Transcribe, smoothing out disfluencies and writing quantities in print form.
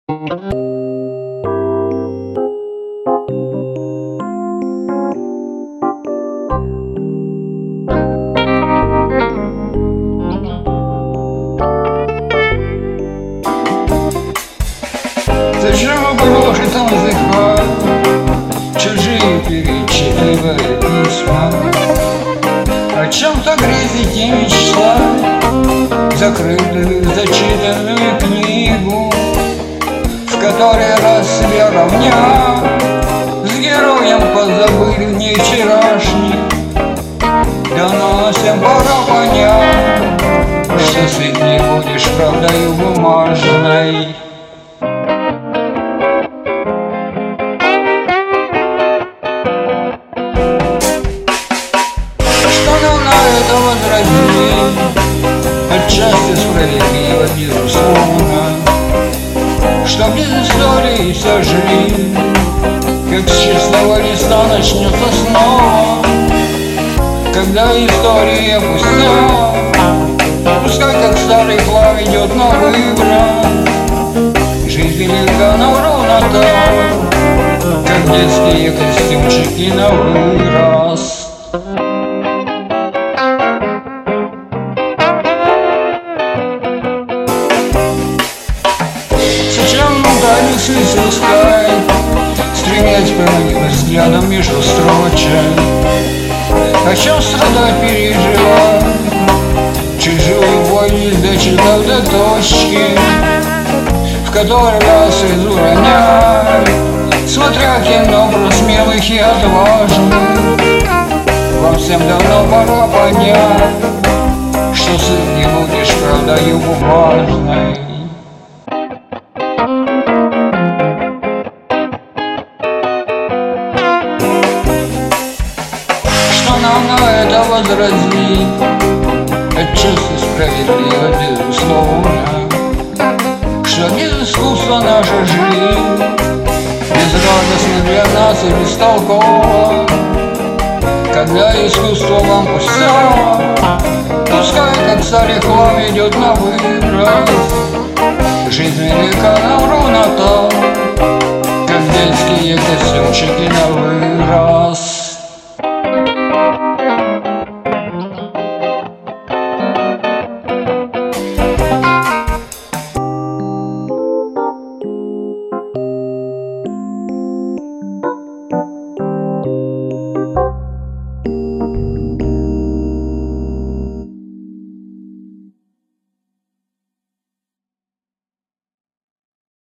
Зачем бросит он вздыхать, чужие перечитывая письма, о чем-то грезить и мечтать, закрытую, зачитанную книгу, в которой раз себе равня с героем позабыли не вчерашний. Да но всем пора понять, что сыт не будешь правдою бумажной. Это возразить отчасти справедливо, безусловно, что без истории вся жизнь, как с чистого листа, начнется снова. Когда история пуста, пускай как старый хлам идет на выброс. Жизнь велика, но ровно так, как детские костюмчики на вырос. Дали смысл искать, стремясь проникнуть взглядом между строчек. О чем страдать, переживать, чужую боль не дочитав до точки, в которой раз слезу ронять, смотря кино про смелых и отважных. Вам всем давно пора понять, что сыт не будешь правдою бумажной. Нам на это возразить отчасти справедливо, безусловно, что без искусства наша жизнь безрадостна для нас и бестолкова. Когда искусство вам пустя, пускай как старый хлам идет на выброс. Жизнь велика, но ровно так, как детские костюмчики на вырос.